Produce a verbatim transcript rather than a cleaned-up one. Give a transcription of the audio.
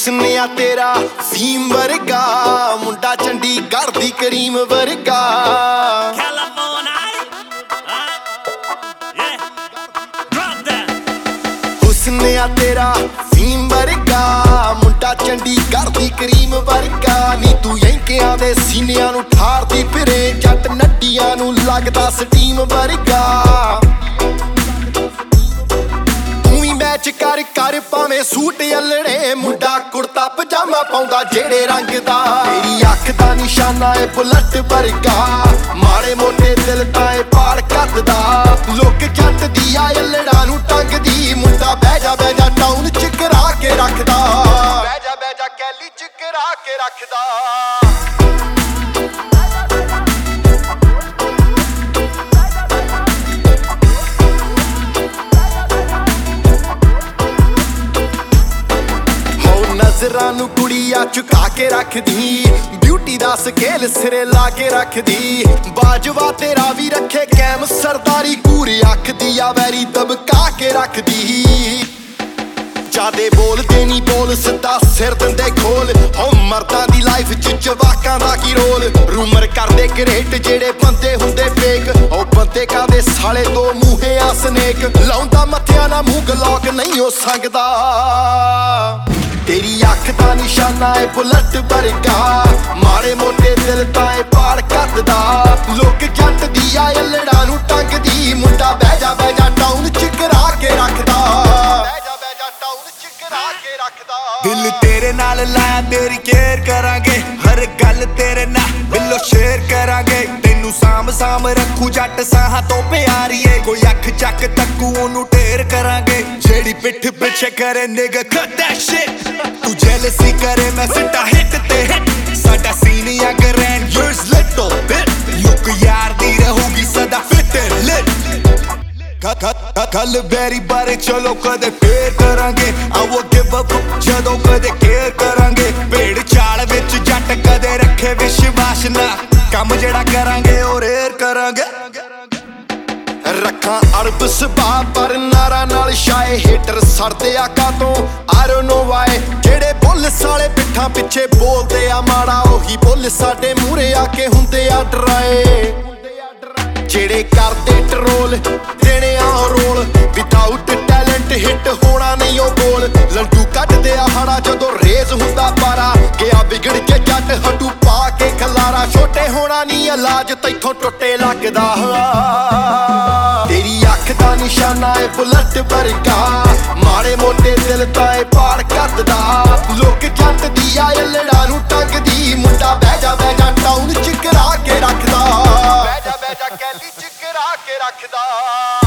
हुस्न आ तेरा फीम वर्गा, मुंडा चंडीगढ़ दी करीम वर्गा। हुस्न आ तेरा फीम वर्गा, मुंडा चंडीगढ़ दी करीम वर्गा। नी तू यंकियां दे सीनियां नू ठारदी फिरे, जट नड्डियां नू लगदा स्टीम वर्गा। मैच कर कर भावें सूट अल्लड़े, मुंडा कुर्ता पजामा पाउंदा जेड़े रंग दा। तेरी अख दा निशाना है बुलट वर्गा, माड़े मोटे दिल ताए पाड़ कटदा। लोक जट दी आ अल्लड़ा नू टंगदी, मुंडा बह जा बह जा टाउन च करा के रखदा। बह जा बह जा कैली च करा के रखदा। नज़रां नू कुड़िया झुका के रखदी, ब्यूटी दा स्केल सिरे ला के रखदी। बाजवा तेरा भी रखे कैम सरदारी, पूरी अख दिया वैरी दबका के रखदी। जादे बोलदे नी बोल सिद्धा सिर दिंदे खोल, हो मर्दां दी लाइफ च जवाकां दा की रोल। रूमर करदे क्रेट जेड़े बंदे हुंदे फेक, ओ बंदे कादे साले दो मूहे आ स्नेक। लाउंदा मत्थिया ना मूंह गलौक नहीं हो सकदा। तेरी अख दा निशाना है बुलट वर्गा, माड़े मोटे दिल ताए पाड़ कटदा। लोक जट दी आ अल्लड़ा नू टंगदी, मुंडा बह जा बह जा टाउन च करा के रखदा। बह जा बह जा टाउन च करा के रखदा। दिल तेरे नाल लाया तेरी केयर करांगे, हर गल तेरे नाल दिलों शेयर करांगे। तेनू साम साम रखू जट साहां तो प्यारीए, कोई अख चक तक्कू ओनू ढेर करांगे। जेड़ी पिठ पिछे करे निग cut that shit, तू जेलसी करे मैं सिटा हिट ते हिट। साडा सीन यंग रैंड yours little bit, लुक यार दी रहूगी सदा fit and lit। कल बैरी बारे चलो कदे फेर करांगे, I will give up जदों कदे केयर करांगे। भेड़ चाल विच जट कदे रखे विश्वास ना, काम जेड़ा करांगे ओ रेयर करांगे। रखा अरब सबा पर नारा नाल शाए, हेटर सड़दे आ कातों I don't know why। जेड़े बुल साले पिट्ठां पिछे बोलदे आ माड़ा, ओही बुल साडे मूहरे आके हुंदे आ डराए। जेड़े करदे ट्रोल देने आ रोल, विदाउट टैलेंट हिट होना नहीं ओ बोल। लड्डू कटदे आ हड़ा जदों रेस हुंदा पारा, गया बिगड़ के जट हड्डू पा के खलारा। छोटे होना नहीं इलाज तैथों टुੱਟੇ लगदा। तेरी अख दा निशाना है बुलट वर्गा, माड़े मोटे दिल ताए पाड़ कटदा। लोक जट दी आ अल्लड़ा नू टंगदी, मुंडा बह जा बह जा टाउन च करा के रखदा। बह जा बह जा कैली च करा के रखदा।